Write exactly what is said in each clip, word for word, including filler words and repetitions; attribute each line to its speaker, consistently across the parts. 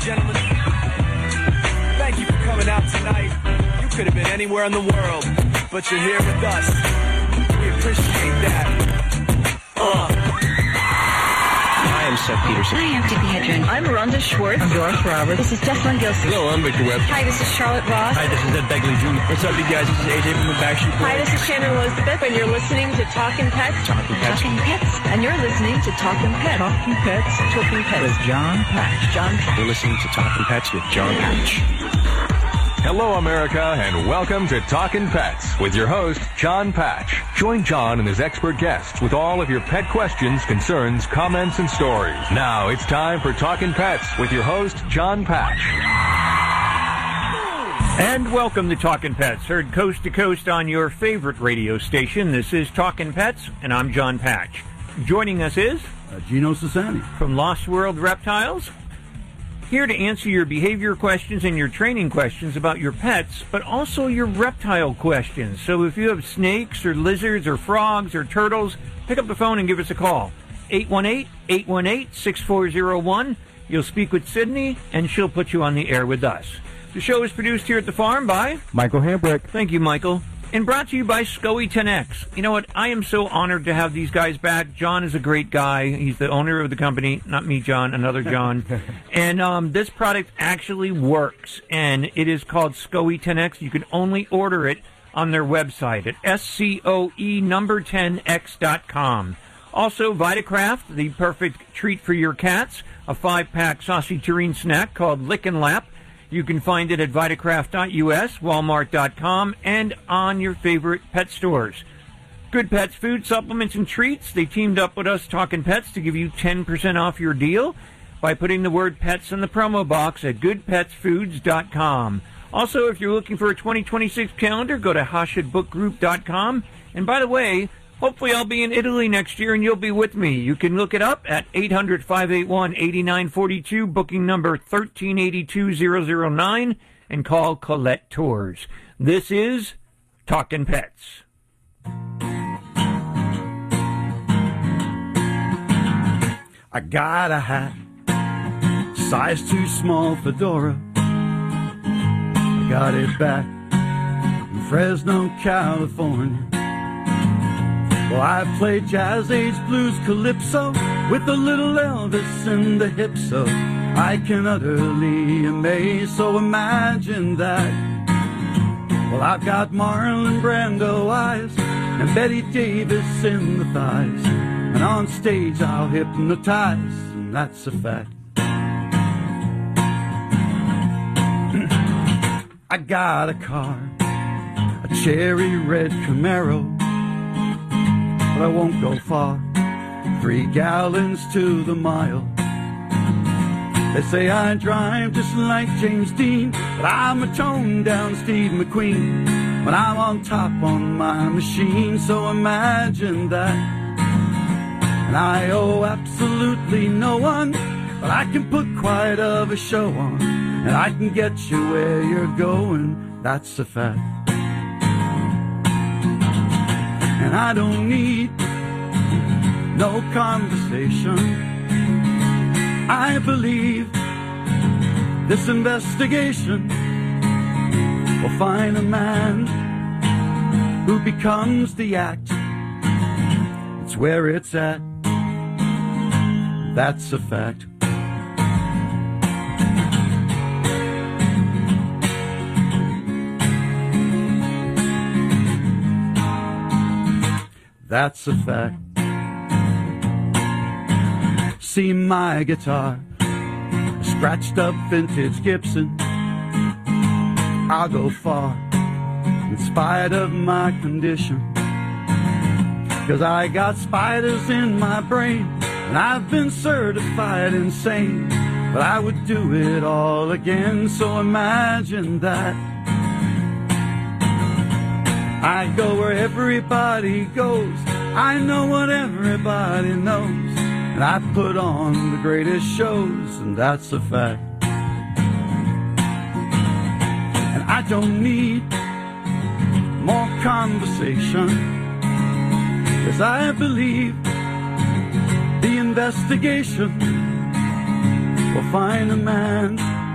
Speaker 1: gentlemen, thank you for coming out tonight. You could have been anywhere in the world, but you're here with us. We appreciate that. Uh.
Speaker 2: I am Seth Peterson.
Speaker 3: I am Tippi Hedren.
Speaker 4: I'm Rhonda Schwartz.
Speaker 3: I'm Doris Roberts.
Speaker 4: This is Jessalyn Gilson.
Speaker 5: Hello, I'm Victor Webb.
Speaker 4: Hi, this is Charlotte Ross.
Speaker 6: Hi, this is Ed Begley Junior What's up, you guys? This is A J from the Backstreet Boys.
Speaker 4: Hi, this is Shannon Elizabeth, and you're listening to Talkin' Pets.
Speaker 2: Talking Pets.
Speaker 3: Talking Pets.
Speaker 4: And you're listening to Talkin' Pets.
Speaker 3: Talking Pets.
Speaker 4: Talkin' Pets.
Speaker 3: With John Patch.
Speaker 4: John Patch.
Speaker 2: You're listening to Talking Pets with John Patch.
Speaker 7: Hello, America, and welcome to Talkin' Pets with your host, John Patch. Join John and his expert guests with all of your pet questions, concerns, comments, and stories. Now it's time for Talkin' Pets with your host, John Patch.
Speaker 6: And welcome to Talkin' Pets, heard coast to coast on your favorite radio station. This is Talkin' Pets, and I'm John Patch. Joining us is
Speaker 8: uh, Gino Sassani
Speaker 6: from Lost World Reptiles, here to answer your behavior questions and your training questions about your pets, but also your reptile questions. So if you have snakes or lizards or frogs or turtles, pick up the phone and give us a call. eight one eight, eight one eight, six four zero one. You'll speak with Sydney, and she'll put you on the air with us. The show is produced here at the farm by
Speaker 8: Michael Hambrick.
Speaker 6: Thank you, Michael. And brought to you by Scoey ten X. You know what? I am so honored to have these guys back. John is a great guy. He's the owner of the company. Not me, John. Another John. And um, this product actually works. And it is called Scoey ten X. You can only order it on their website at S C O E number ten X dot com. Also, Vitacraft, the perfect treat for your cats. A five-pack saucy tureen snack called Lick and Lap. You can find it at Vitacraft dot U S, Walmart dot com, and on your favorite pet stores. Good Pets Food, Supplements, and Treats. They teamed up with us, Talkin' Pets, to give you ten percent off your deal by putting the word pets in the promo box at good pets foods dot com. Also, if you're looking for a twenty twenty-six calendar, go to hashid book group dot com. And by the way, hopefully I'll be in Italy next year and you'll be with me. You can look it up at eight hundred, five eight one, eight nine four two, booking number one three eight two, zero zero nine, and call Colette Tours. This is Talkin' Pets.
Speaker 8: I got a hat, size too small fedora. I got it back in Fresno, California. Well, I played jazz, age, blues, calypso with a little Elvis in the hip, so I can utterly amaze. So imagine that. Well, I've got Marlon Brando eyes and Betty Davis in the thighs, and on stage I'll hypnotize, and that's a fact. I got a car, a cherry red Camaro, but I won't go far, three gallons to the mile. They say I drive just like James Dean, but I'm a toned-down Steve McQueen when I'm on top on my machine, so imagine that. And I owe absolutely no one, but I can put quite of a show on, and I can get you where you're going, that's a fact. And I don't need no conversation. I believe this investigation will find a man who becomes the act. It's where it's at. That's a fact. That's a fact. See my guitar, a scratched up vintage Gibson. I'll go far in spite of my condition, 'cause I got spiders in my brain and I've been certified insane, but I would do it all again, so imagine that. I go where everybody goes, I know what everybody knows, and I put on the greatest shows, and that's a fact. And I don't need more conversation, 'cause I believe the investigation will find a man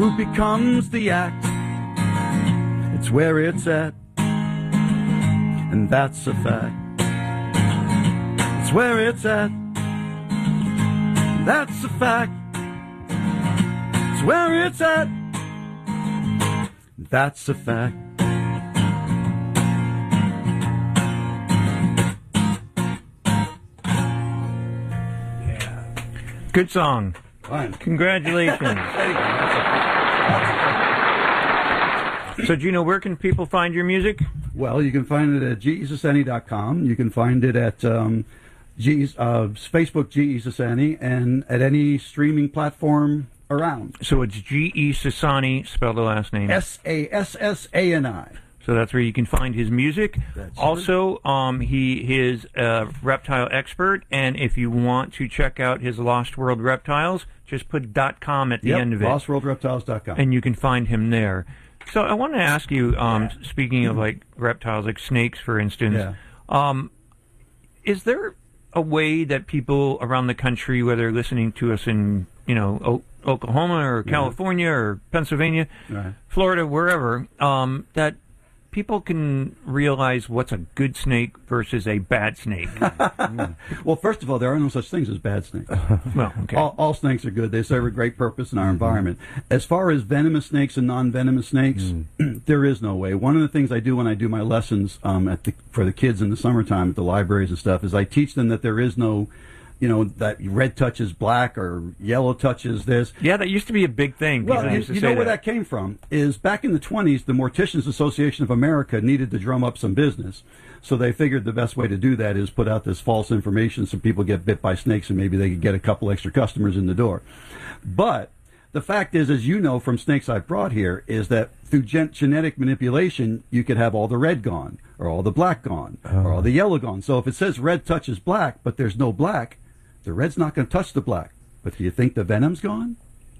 Speaker 8: who becomes the act. It's where it's at, and that's a fact. It's where it's at, that's a fact. It's where it's at, that's a fact.
Speaker 6: Good song.
Speaker 8: Fine.
Speaker 6: Congratulations. So, Gino, where can people find your music?
Speaker 8: Well, you can find it at G E Sassani dot com. You can find it at um, G, uh, Facebook G E Sassani and at any streaming platform around.
Speaker 6: So it's G E Sassani, spell the last name.
Speaker 8: S A S S A N I.
Speaker 6: So that's where you can find his music.
Speaker 8: That's
Speaker 6: also, um, he is a reptile expert, and if you want to check out his Lost World Reptiles, just put .com at the
Speaker 8: Yep,
Speaker 6: end of it.
Speaker 8: lost world reptiles dot com.
Speaker 6: And you can find him there. So I want to ask you, um, yeah. speaking of like reptiles, like snakes, for instance,
Speaker 8: yeah.
Speaker 6: um, is there a way that people around the country, whether listening to us in, you know, o- Oklahoma or California yeah. or Pennsylvania,
Speaker 8: right.
Speaker 6: Florida, wherever, um, that people can realize what's a good snake versus a bad snake?
Speaker 8: Well, first of all, there are no such things as bad snakes.
Speaker 6: Well, okay.
Speaker 8: all, all snakes are good. They serve a great purpose in our environment. As far as venomous snakes and non-venomous snakes, mm. there is no way. One of the things I do when I do my lessons um, at the, for the kids in the summertime at the libraries and stuff is I teach them that there is no, you know, that red touches black or yellow touches this.
Speaker 6: Yeah, that used to be a big thing. People
Speaker 8: Well, you,
Speaker 6: used to
Speaker 8: you
Speaker 6: say
Speaker 8: know where
Speaker 6: that.
Speaker 8: that came from is back in the twenties, the Morticians Association of America needed to drum up some business. So they figured the best way to do that is put out this false information so people get bit by snakes and maybe they could get a couple extra customers in the door. But the fact is, as you know from snakes I've brought here, is that through gen- genetic manipulation, you could have all the red gone, or all the black gone, oh. or all the yellow gone. So if it says red touches black, but there's no black, the red's not going to touch the black. But do you think the venom's gone?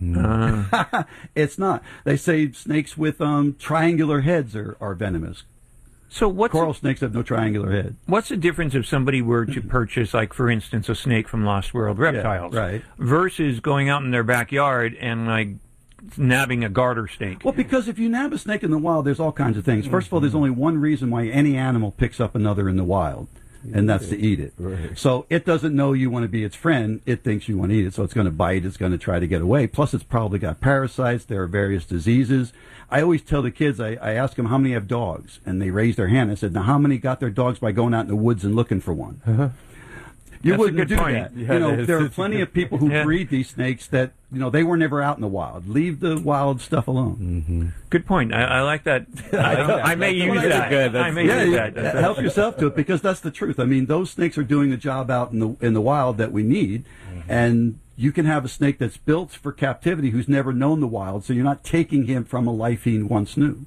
Speaker 6: No.
Speaker 8: It's not. They say snakes with um, triangular heads are, are venomous.
Speaker 6: So what's
Speaker 8: Coral
Speaker 6: the,
Speaker 8: snakes have no triangular head.
Speaker 6: What's the difference if somebody were to purchase, like, for instance, a snake from Lost World Reptiles,
Speaker 8: yeah, right.
Speaker 6: versus going out in their backyard and, like, nabbing a garter snake?
Speaker 8: Well, because if you nab a snake in the wild, there's all kinds of things. First of all, there's only one reason why any animal picks up another in the wild, and that's to eat it.
Speaker 5: Right.
Speaker 8: So it doesn't know you want to be its friend. It thinks you want to eat it, so it's going to bite. It's going to try to get away. Plus, it's probably got parasites. There are various diseases. I always tell the kids, I, I ask them how many have dogs, and they raise their hand. I said, now, how many got their dogs by going out in the woods and looking for one?
Speaker 5: Uh-huh.
Speaker 8: You
Speaker 6: That's
Speaker 8: wouldn't
Speaker 6: a good
Speaker 8: do
Speaker 6: point.
Speaker 8: that.
Speaker 5: Yeah,
Speaker 8: you know,
Speaker 5: that
Speaker 8: there are
Speaker 5: is.
Speaker 8: plenty of people who
Speaker 6: Yeah.
Speaker 8: breed these snakes that, you know, they were never out in the wild. Leave the wild stuff alone.
Speaker 5: Mm-hmm.
Speaker 6: Good point. I, I like that. I, I may use
Speaker 8: That's
Speaker 6: that.
Speaker 5: good.
Speaker 6: I may
Speaker 8: Yeah,
Speaker 6: use
Speaker 8: yeah,
Speaker 6: that.
Speaker 8: help yourself to it because that's the truth. I mean, those snakes are doing the job out in the in the wild that we need,
Speaker 5: Mm-hmm.
Speaker 8: and you can have a snake that's built for captivity who's never known the wild, so you're not taking him from a life he once knew.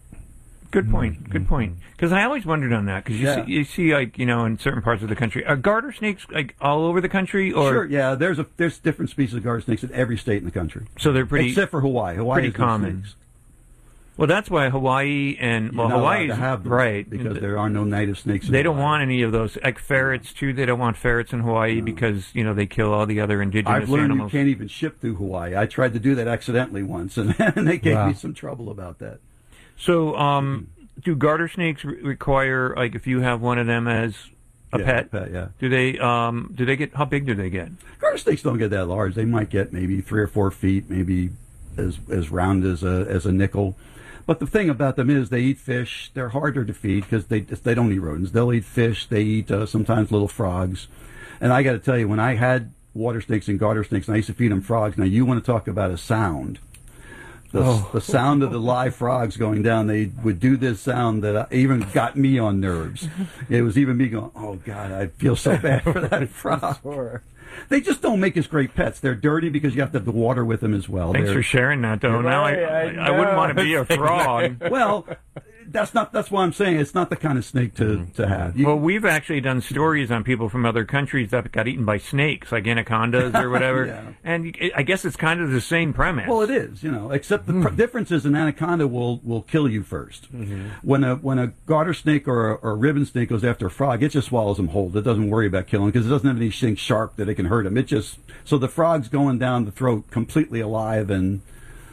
Speaker 6: Good point. Good point. Because I always wondered on that. Because you
Speaker 8: Yeah.
Speaker 6: see, you see, like, you know, in certain parts of the country, are garter snakes like all over the country, or
Speaker 8: Sure, yeah. There's a there's different species of garter snakes in every state in the country,
Speaker 6: so they're pretty
Speaker 8: except for Hawaii. Hawaii
Speaker 6: pretty
Speaker 8: has no
Speaker 6: common.
Speaker 8: snakes.
Speaker 6: Well, that's why Hawaii and
Speaker 8: You're
Speaker 6: well,
Speaker 8: not allowed
Speaker 6: Hawaii's
Speaker 8: to have them,
Speaker 6: right
Speaker 8: because there are no native snakes. In
Speaker 6: They don't
Speaker 8: Hawaii.
Speaker 6: want any of those, like ferrets too. They don't want ferrets in Hawaii
Speaker 8: No.
Speaker 6: because you know they kill all the other indigenous
Speaker 8: I've learned
Speaker 6: animals.
Speaker 8: you can't even ship through Hawaii. I tried to do that accidentally once, and, and they gave
Speaker 5: Wow.
Speaker 8: me some trouble about that.
Speaker 6: So, um, do garter snakes re- require, like, if you have one of them as a
Speaker 8: Yeah,
Speaker 6: pet?
Speaker 8: pet, yeah.
Speaker 6: Do they? Um, do they get? How big do they get?
Speaker 8: Garter snakes don't get that large. They might get maybe three or four feet, maybe as as round as a as a nickel. But the thing about them is they eat fish. They're harder to feed because they they don't eat rodents. They'll eat fish. They eat uh, sometimes little frogs. And I got to tell you, when I had water snakes and garter snakes, and I used to feed them frogs. Now you want to talk about a sound. The,
Speaker 5: Oh.
Speaker 8: the sound of the live frogs going down, they would do this sound that uh, even got me on nerves. It was even me going, oh, God, I feel so bad for that frog.
Speaker 5: Sure.
Speaker 8: They just don't make us great pets. They're dirty because you have to have the water with them as well.
Speaker 6: Thanks
Speaker 8: They're-
Speaker 6: for sharing that, though. Now I,
Speaker 5: Right, I
Speaker 6: I, wouldn't
Speaker 5: know.
Speaker 6: want to be a frog.
Speaker 8: Well, that's not. That's why I'm saying it's not the kind of snake to, to have. You-
Speaker 6: Well, we've actually done stories on people from other countries that got eaten by snakes, like anacondas or whatever.
Speaker 8: Yeah.
Speaker 6: And it- I guess it's kind of the same premise.
Speaker 8: Well, it is, you know, except the pr- difference is an anaconda will, will kill you first. When a when a garter snake or a, or a ribbon snake goes after a frog, it just swallows them whole. It doesn't worry about killing because it doesn't have anything sharp that it can hurt him. It just so the frog's going down the throat completely alive and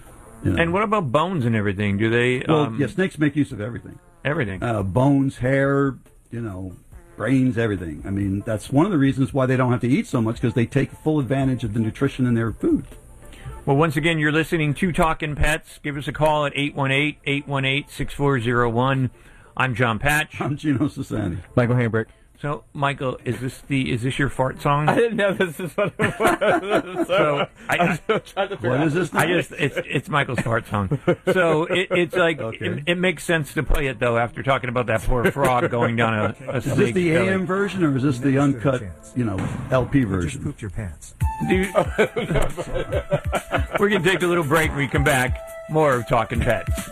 Speaker 8: You know.
Speaker 6: And what about bones and everything? Do they?
Speaker 8: Well,
Speaker 6: um,
Speaker 8: yeah, snakes make use of everything.
Speaker 6: Everything.
Speaker 8: Uh, bones, hair, you know, brains, everything. I mean, that's one of the reasons why they don't have to eat so much, because they take full advantage of the nutrition in their food.
Speaker 6: Well, once again, you're listening to Talkin' Pets. Give us a call at eight one eight, eight one eight, six four zero one. I'm John Patch.
Speaker 8: I'm Gino Sassani.
Speaker 2: Michael Hambrick.
Speaker 6: So, Michael, is this the is this your fart song?
Speaker 5: I didn't know this is what it was.
Speaker 6: So I,
Speaker 5: I'm still trying to figure
Speaker 8: What
Speaker 5: out.
Speaker 8: is this now?
Speaker 6: I just it's it's Michael's fart song. So it, it's like
Speaker 8: Okay.
Speaker 6: it, it makes sense to play it though after talking about that poor frog going down a, a
Speaker 8: Is this
Speaker 6: snake's
Speaker 8: the
Speaker 6: belly.
Speaker 8: A M version, or is this the uncut, you know, L P version?
Speaker 2: Pooped your pants.
Speaker 6: Dude, we're gonna take a little break. When we come back, more of Talking Pets.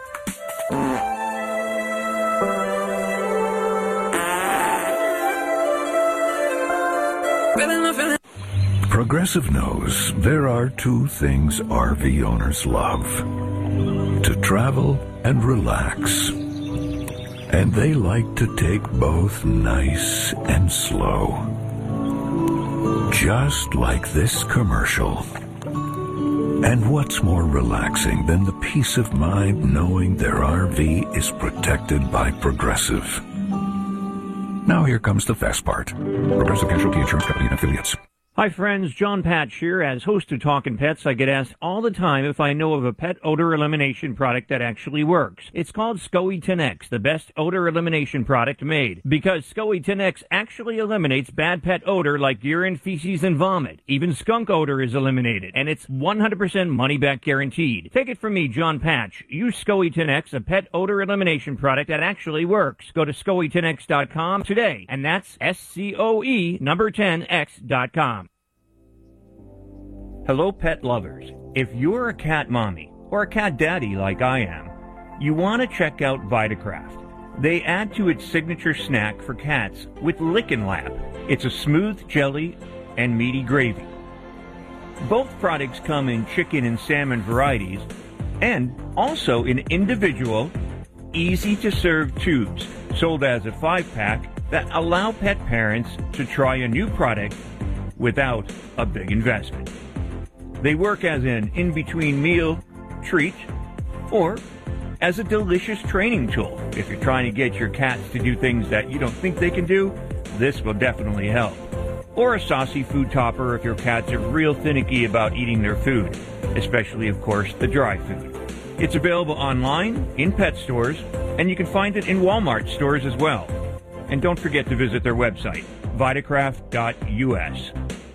Speaker 9: Progressive knows there are two things R V owners love: to travel and relax. And they like to take both nice and slow. Just like this commercial. And what's more relaxing than the peace of mind knowing their R V is protected by Progressive? Now here comes the fast part. Progressive Casualty Insurance Company and Affiliates.
Speaker 6: Hi, friends. John Patch here. As host of Talkin' Pets, I get asked all the time if I know of a pet odor elimination product that actually works. It's called SCOE ten X, the best odor elimination product made. Because SCOE ten X actually eliminates bad pet odor like urine, feces, and vomit. Even skunk odor is eliminated, and it's one hundred percent money-back guaranteed. Take it from me, John Patch. Use SCOE ten X, a pet odor elimination product that actually works. Go to scoe ten x dot com today, and that's S C O E number ten X dot com. Hello, pet lovers. If you're a cat mommy or a cat daddy like I am, you want to check out Vitacraft. They add to its signature snack for cats with Lickin' Lab. It's a smooth jelly and meaty gravy. Both products come in chicken and salmon varieties and also in individual, easy-to-serve tubes sold as a five-pack that allow pet parents to try a new product without a big investment. They work as an in-between meal treat or as a delicious training tool. If you're trying to get your cats to do things that you don't think they can do, this will definitely help. Or a saucy food topper if your cats are real finicky about eating their food, especially, of course, the dry food. It's available online, in pet stores, and you can find it in Walmart stores as well. And don't forget to visit their website, vitacraft dot U S.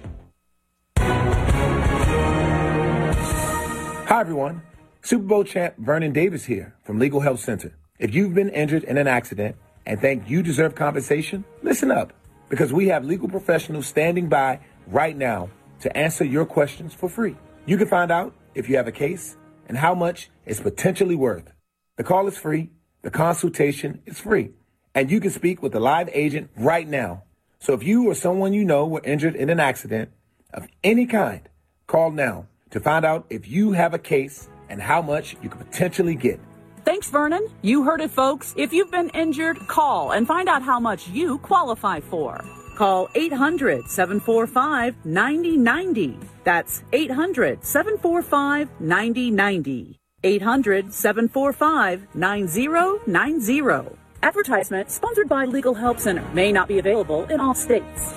Speaker 5: Hi, everyone. Super Bowl champ Vernon Davis here from Legal Health Center. If you've been injured in an accident and think you deserve compensation, listen up, because we have legal professionals standing by right now to answer your questions for free. You can find out if you have a case and how much it's potentially worth. The call is free, the consultation is free, and you can speak with a live agent right now. So if you or someone you know were injured in an accident of any kind, call now to find out if you have a case and how much you could potentially get.
Speaker 10: Thanks, Vernon. You heard it, folks. If you've been injured, call and find out how much you qualify for. Call eight hundred, seven four five, nine zero nine zero. That's eight hundred, seven four five, nine zero nine zero. eight hundred, seven four five, nine zero nine zero. Advertisement sponsored by Legal Help Center. May not be available in all states.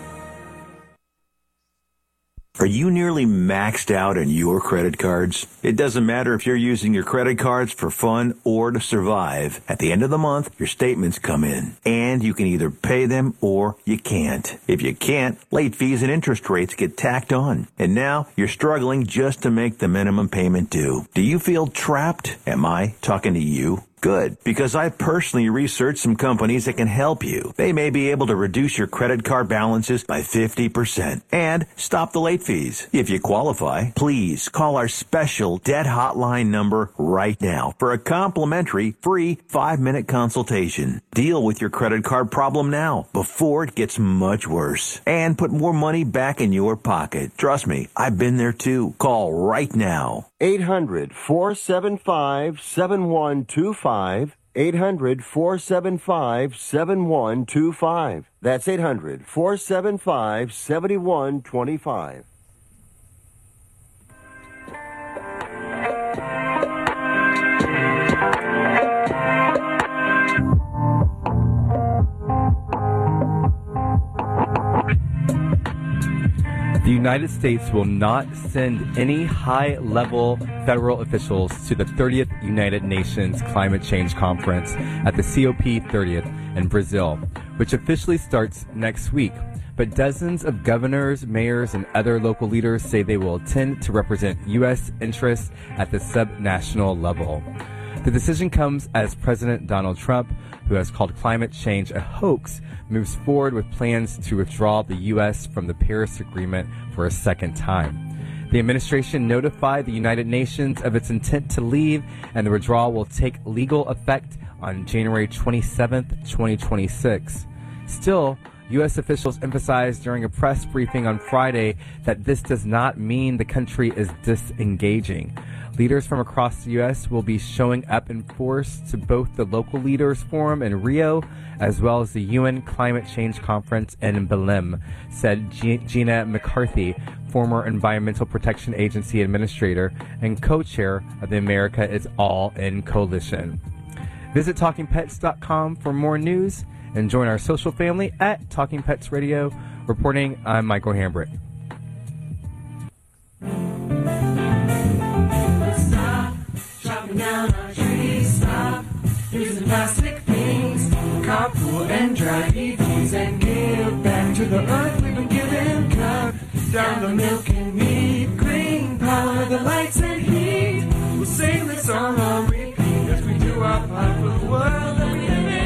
Speaker 11: Are you nearly maxed out on your credit cards? It doesn't matter if you're using your credit cards for fun or to survive. At the end of the month, your statements come in, and you can either pay them or you can't. If you can't, late fees and interest rates get tacked on. And now you're struggling just to make the minimum payment due. Do you feel trapped? Am I talking to you? Good, because I personally researched some companies that can help you. They may be able to reduce your credit card balances by fifty percent and stop the late fees. If you qualify, please call our special debt hotline number right now for a complimentary free five-minute consultation. Deal with your credit card problem now before it gets much worse and put more money back in your pocket. Trust me, I've been there too. Call right now.
Speaker 12: eight hundred, four seven five, seven one two five. eight hundred, four seven five, seven one two five. That's eight hundred, four seven five, seven one two five.
Speaker 13: The United States will not send any high-level federal officials to the thirtieth United Nations Climate Change Conference at the C O P thirtieth in Brazil, which officially starts next week. But dozens of governors, mayors, and other local leaders say they will attend to represent U S interests at the subnational level. The decision comes as President Donald Trump, who has called climate change a hoax, moves forward with plans to withdraw the U S from the Paris Agreement for a second time. The administration notified the United Nations of its intent to leave, and the withdrawal will take legal effect on January twenty-seventh, twenty twenty-six. Still, U S officials emphasized during a press briefing on Friday that this does not mean the country is disengaging. Leaders from across the U S will be showing up in force to both the local leaders forum in Rio as well as the U N Climate Change Conference in Belém, said G- Gina McCarthy, former Environmental Protection Agency administrator and co-chair of the America is All In Coalition. Visit talking pets dot com for more news and join our social family at Talking Pets Radio. Reporting, I'm Michael Hambrick.
Speaker 14: Stop chopping down our trees. Stop using plastic things. Carpool and drive E Vs and give back to the earth we've been given. Cut down the milk and meat. Green power, the lights and heat. We'll sing this song on repeat as we do our part for the world that we live in.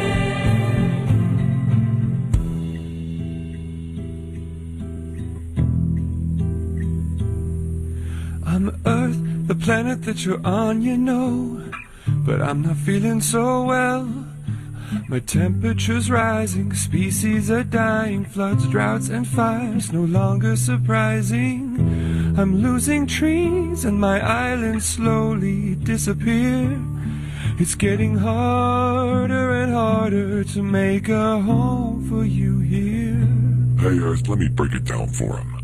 Speaker 14: I'm Earth, the planet that you're on, you know, but I'm not feeling so well. My temperature's rising, species are dying, floods, droughts, and fires no longer surprising. I'm losing trees and my islands slowly disappear. It's getting harder and harder to make a home for you here.
Speaker 15: Hey Earth, let me break it down for him.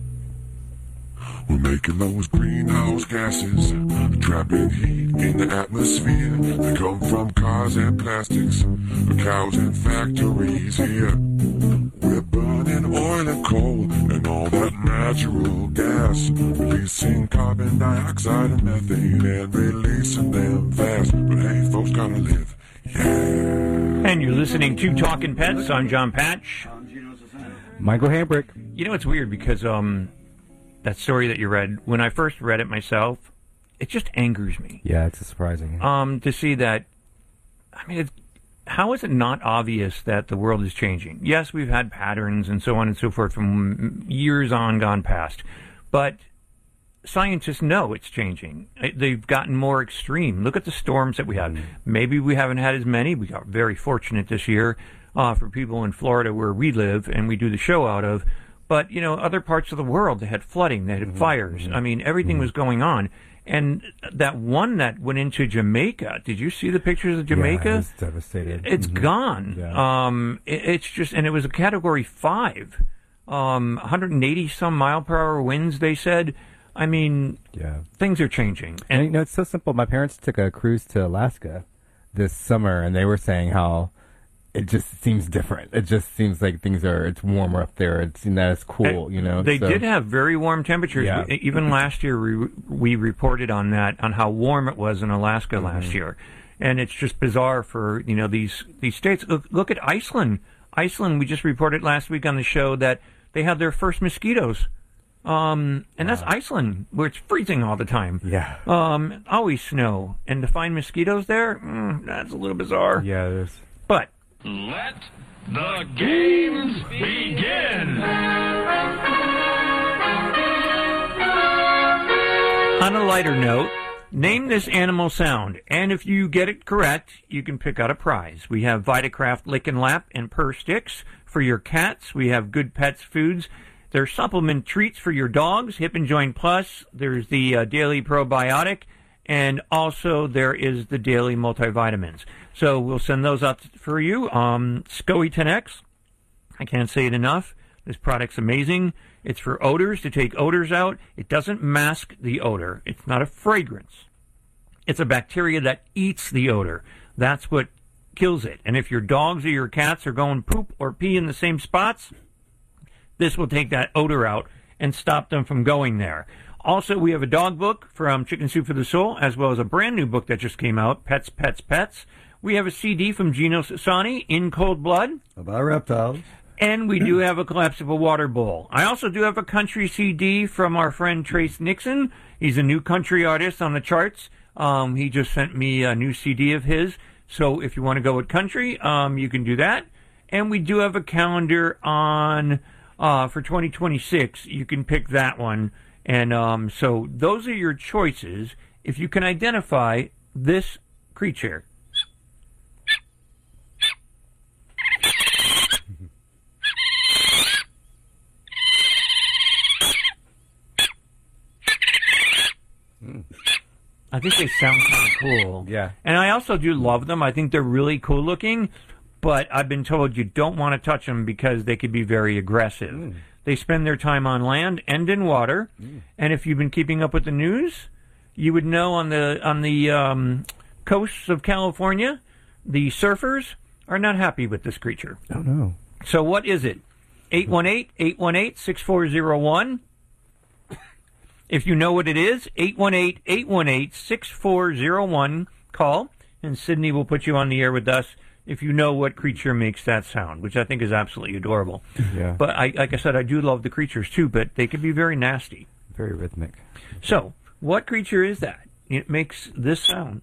Speaker 15: We're making those greenhouse gases, trapping heat in the atmosphere. They come from cars and plastics, cows and factories here. We're burning oil and coal and all that natural gas, releasing carbon dioxide and methane and releasing them fast. But hey, folks gotta live, yeah.
Speaker 6: And you're listening to Talking Pets. I'm John Patch.
Speaker 13: Michael Hambrick.
Speaker 6: You know, it's weird because um, that story that you read, when I first read it myself, it just angers me.
Speaker 13: Yeah, it's surprising.
Speaker 6: Um, to see that, I mean, it's, how is it not obvious that the world is changing? Yes, we've had patterns and so on and so forth from years on gone past, but scientists know it's changing. They've gotten more extreme. Look at the storms that we had. Mm. Maybe we haven't had as many. We got very fortunate this year uh, for people in Florida where we live and we do the show out of. But, you know, other parts of the world, they had flooding, they had mm-hmm. fires. Mm-hmm. I mean, everything mm-hmm. was going on. And that one that went into Jamaica, did you see the pictures of Jamaica?
Speaker 13: Yeah, it's devastated.
Speaker 6: It's
Speaker 13: mm-hmm.
Speaker 6: gone.
Speaker 13: Yeah.
Speaker 6: Um, it, it's just, and it was a category five. Um, one hundred eighty some mile per hour winds, they said. I mean,
Speaker 13: yeah.
Speaker 6: things are changing.
Speaker 13: And, and you know, it's so simple. My parents took a cruise to Alaska this summer, and they were saying how it just seems different. It just seems like things are, it's warmer up there. It's, and that is cool,
Speaker 6: and
Speaker 13: you know.
Speaker 6: They
Speaker 13: so.
Speaker 6: did have very warm temperatures.
Speaker 13: Yeah.
Speaker 6: Even last year, we, we reported on that, on how warm it was in Alaska mm-hmm. last year. And it's just bizarre for, you know, these, these states. Look, look at Iceland. Iceland, we just reported last week on the show that they had their first mosquitoes. Um, and wow. that's Iceland, where it's freezing all the time.
Speaker 13: Yeah.
Speaker 6: Um, always snow. And to find mosquitoes there, mm, that's a little bizarre.
Speaker 13: Yeah, it is.
Speaker 6: But
Speaker 14: let the games begin.
Speaker 6: On a lighter note, name this animal sound, and if you get it correct, you can pick out a prize. We have Vitacraft Lick and Lap and Purr Sticks for your cats. We have Good Pets Foods. There's supplement treats for your dogs, Hip and Joint Plus. There's the uh, Daily Probiotic, and also there is the Daily Multivitamins. So we'll send those out for you. Um, SCOE ten X, I can't say it enough. This product's amazing. It's for odors, to take odors out. It doesn't mask the odor. It's not a fragrance. It's a bacteria that eats the odor. That's what kills it. And if your dogs or your cats are going poop or pee in the same spots, this will take that odor out and stop them from going there. Also, we have a dog book from Chicken Soup for the Soul, as well as a brand new book that just came out, Pets, Pets, Pets. We have a C D from Gino Sassani, In Cold Blood.
Speaker 8: About reptiles.
Speaker 6: And we do have a collapsible water bowl. I also do have a country C D from our friend Trace Nixon. He's a new country artist on the charts. Um, he just sent me a new C D of his. So if you want to go with country, um, you can do that. And we do have a calendar on uh, for twenty twenty-six. You can pick that one. And um, so those are your choices if you can identify this creature. I think they sound kind of cool.
Speaker 13: Yeah.
Speaker 6: And I also do love them. I think they're really cool looking, but I've been told you don't want to touch them because they could be very aggressive. Mm. They spend their time on land and in water, mm. and if you've been keeping up with the news, you would know on the on the um, coasts of California, the surfers are not happy with this creature.
Speaker 13: Oh, no.
Speaker 6: So what is it? eight one eight, eight one eight, six four zero one. If you know what it is, eight one eight, eight one eight, six four zero one. Call, and Sydney will put you on the air with us if you know what creature makes that sound, which I think is absolutely adorable.
Speaker 13: Yeah.
Speaker 6: But I, like I said, I do love the creatures too, but they can be very nasty.
Speaker 13: Very rhythmic.
Speaker 6: So, what creature is that? It makes this sound.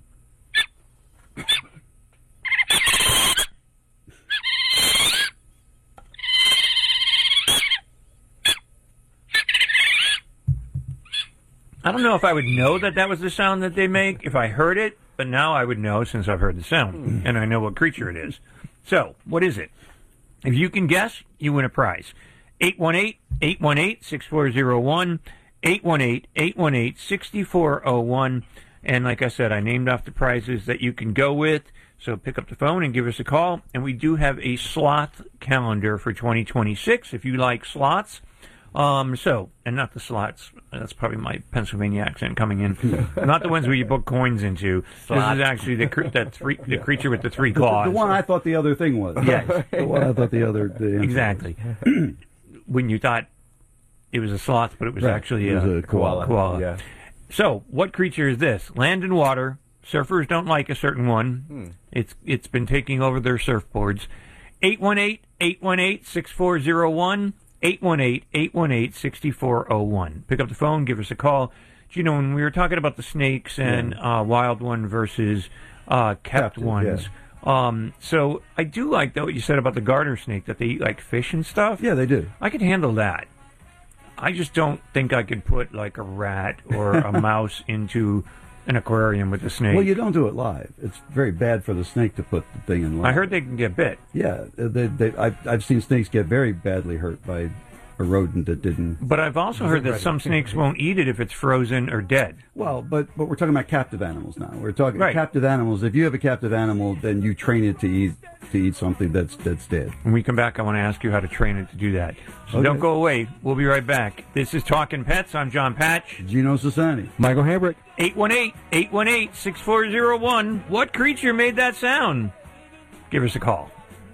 Speaker 6: I don't know if I would know that that was the sound that they make if I heard it, but now I would know since I've heard the sound, and I know what creature it is. So, what is it? If you can guess, you win a prize. eight one eight, eight one eight, six four zero one, eight one eight, eight one eight, six four zero one. And like I said, I named off the prizes that you can go with, so pick up the phone and give us a call. And we do have a sloth calendar for twenty twenty-six if you like sloths. Um, so, and not the slots. That's probably my Pennsylvania accent coming in. Not the ones where you put coins into.
Speaker 8: Slot.
Speaker 6: This is actually the cre- that three, the creature with the three claws.
Speaker 8: The, the one I thought the other thing was.
Speaker 6: Yes.
Speaker 8: The one I thought the other... The
Speaker 6: exactly. When you thought it was a sloth, but it was
Speaker 8: Right.
Speaker 6: actually
Speaker 8: It was
Speaker 6: a,
Speaker 8: a koala.
Speaker 6: koala.
Speaker 8: Yeah.
Speaker 6: So, what creature is this? Land and water. Surfers don't like a certain one.
Speaker 13: Hmm.
Speaker 6: It's It's been taking over their surfboards. eight one eight, eight one eight, six four zero one. eight one eight, eight one eight, six four zero one. Pick up the phone, give us a call. Do you know, when we were talking about the snakes and
Speaker 8: Yeah.
Speaker 6: uh, wild one versus uh, kept
Speaker 8: Captive,
Speaker 6: ones, um, so I do like that what you said about the garter snake, that they eat like fish and stuff.
Speaker 8: Yeah, they do.
Speaker 6: I could handle that. I just don't think I could put like a rat or a mouse into an aquarium with a snake.
Speaker 8: Well, you don't do it live. It's very bad for the snake to put the thing in live.
Speaker 6: I heard they can get bit.
Speaker 8: Yeah, they, they, I've, I've seen snakes get very badly hurt by a rodent that didn't...
Speaker 6: But I've also heard that some snakes won't eat it if it's frozen or dead.
Speaker 8: Well, but but we're talking about captive animals now. We're talking
Speaker 6: Right.
Speaker 8: captive animals. If you have a captive animal, then you train it to eat to eat something that's that's dead.
Speaker 6: When we come back, I want to ask you how to train it to do that. So
Speaker 8: Okay.
Speaker 6: don't go away. We'll be right back. This is Talking Pets. I'm John Patch.
Speaker 8: Gino Sassani.
Speaker 13: Michael Hambrick.
Speaker 6: eight one eight, eight one eight, six four zero one. What creature made that sound? Give us a call.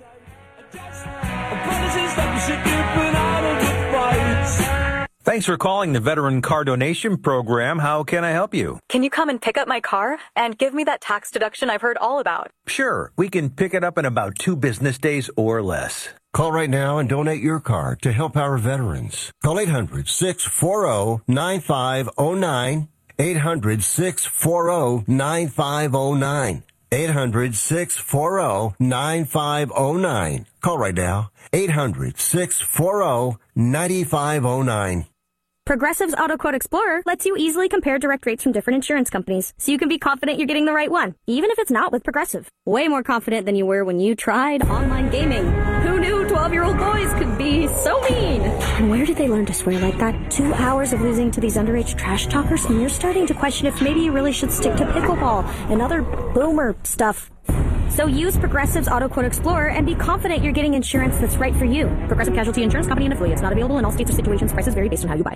Speaker 11: Thanks for calling the Veteran Car Donation Program. How can I help you?
Speaker 16: Can you come and pick up my car and give me that tax deduction I've heard all about?
Speaker 11: Sure, we can pick it up in about two business days or less.
Speaker 12: Call right now and donate your car to help our veterans. Call eight hundred, six four zero, nine five zero nine. eight hundred, six four zero, nine five zero nine. eight hundred, six four zero, nine five zero nine. Call right now. eight hundred, six four zero, nine five zero nine.
Speaker 17: Progressive's Auto Quote Explorer lets you easily compare direct rates from different insurance companies, so you can be confident you're getting the right one, even if it's not with Progressive. Way more confident than you were when you tried online gaming. Who knew twelve-year-old boys could be so mean? And where did they learn to swear like that? Two hours of losing to these underage trash talkers, and you're starting to question if maybe you really should stick to pickleball and other boomer stuff. So use Progressive's Auto Quote Explorer and be confident you're getting insurance that's right for you. Progressive Casualty Insurance Company and affiliates. Not available in all states or situations. Prices vary based on how you buy.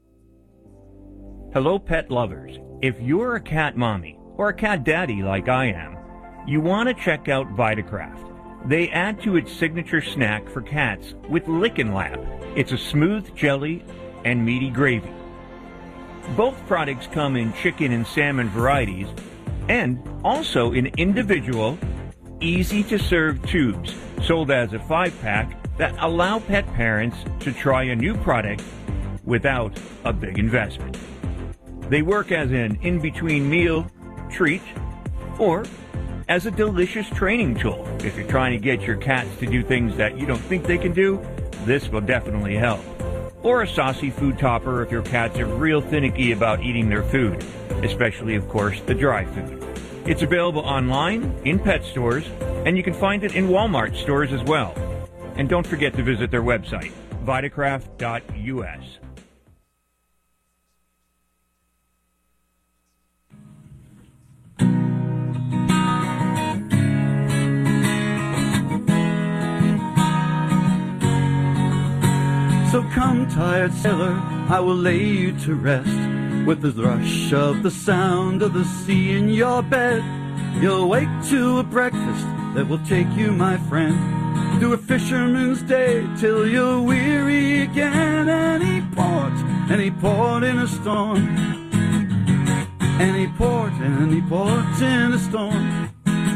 Speaker 6: Hello, pet lovers. If you're a cat mommy or a cat daddy like I am, you want to check out Vitacraft. They add to its signature snack for cats with Lickin' Lab. It's a smooth jelly and meaty gravy. Both products come in chicken and salmon varieties and also in individual, easy-to-serve tubes sold as a five-pack that allow pet parents to try a new product without a big investment. They work as an in-between meal treat or as a delicious training tool. If you're trying to get your cats to do things that you don't think they can do, this will definitely help. Or a saucy food topper if your cats are real finicky about eating their food, especially, of course, the dry food. It's available online, in pet stores, and you can find it in Walmart stores as well. And don't forget to visit their website, Vitacraft dot U S.
Speaker 8: So come, tired sailor, I will lay you to rest. With the rush of the sound of the sea in your bed, you'll wake to a breakfast that will take you, my friend, through a fisherman's day till you're weary again. And he poured, and he poured in a storm, and he poured, and he poured in a storm.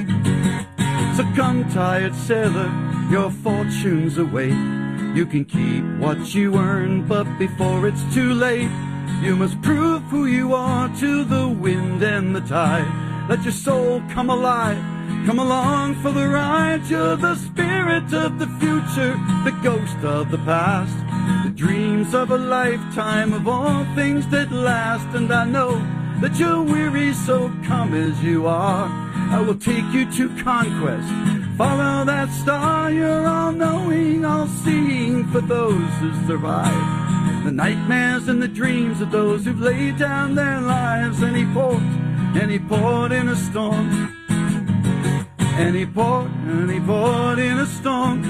Speaker 8: So come, tired sailor, your fortune's await. You can keep what you earn, but before it's too late, you must prove who you are to the wind and the tide. Let your soul come alive, come along for the ride. You're the spirit of the future, the ghost of the past, the dreams of a lifetime of all things that last. And I know that you're weary, so come as you are. I will take you to conquest. Follow that star, you're all-knowing, all-seeing for those who survive the nightmares and the dreams of those who've laid down their lives. And he poured, and he poured in a storm, and he poured, and he poured in a storm.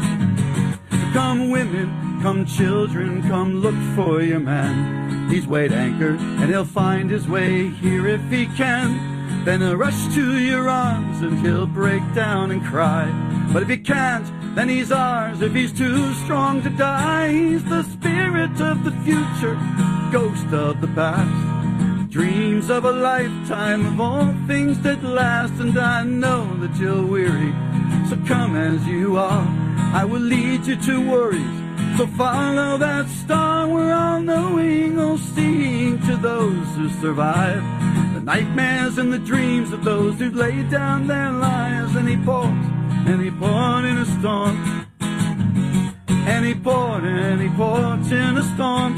Speaker 8: Come women, come children, come look for your man. He's weighed anchor, and he'll find his way here if he can. Then he'll rush to your arms and he'll break down and cry. But if he can't, then he's ours. If he's too strong to die, he's the spirit of the future, ghost of the past, dreams of a lifetime of all things that last. And I know that you're weary, so come as you are. I will lead you to worries, so follow that star. We're all knowing, all seeing to those who survive the nightmares and the dreams of those who've laid down their lives. And he poured, and he poured in a storm, and he poured, and he poured in a storm.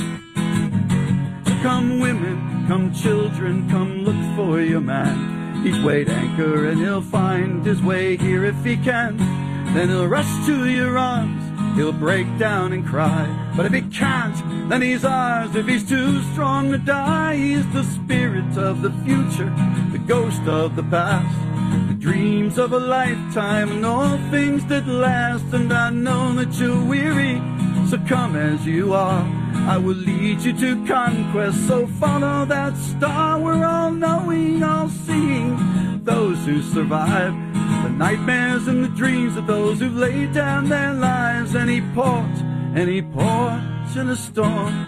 Speaker 8: So come women, come children, come look for your man. He's weighed anchor and he'll find his way here if he can. Then he'll rush to your arms, he'll break down and cry. But if he can't, then he's ours. If he's too strong to die, he's the spirit of the future, the ghost of the past, the dreams of a lifetime and all things that last. And I know that you're weary, so come as you are. I will lead you to conquest, so follow that star. We're all knowing, all seeing, those who survive the nightmares and the dreams of those who've laid down their lives. And he poured, and he poured in a storm.